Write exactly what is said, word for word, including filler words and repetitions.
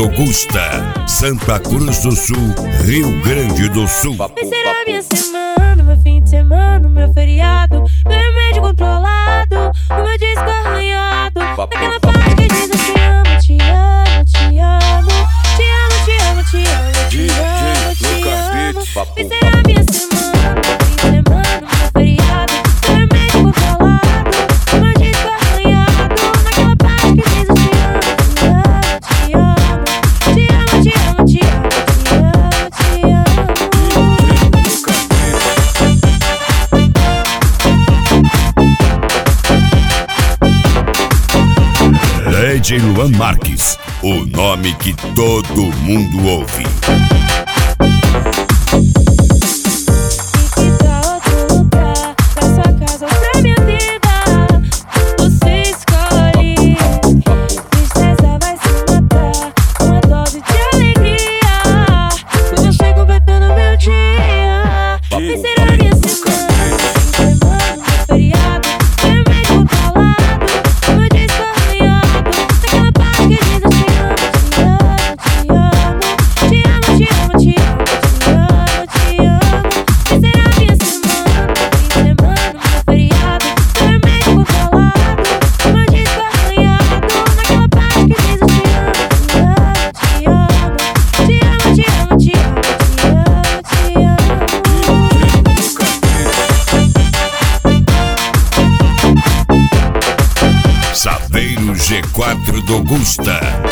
do Gusta, Santa Cruz do Sul, Rio Grande do Sul. Vai ser a minha semana, meu fim de semana, meu feriado, meu remédio controlado, o meu disco arranhado, naquela parte que diz eu te amo, te amo, te amo, te amo, te amo, te amo, te amo, te amo. Vai ser a minha semana, meu fim de semana, meu feriado, meu remédio controlado, o meu disco arranhado, naquela parte que diz eu te amo, te amo, te amo, te amo, te amo, te amo, D J Luan Marques, o nome que todo mundo ouve. Saveiro G quatro do Gusta.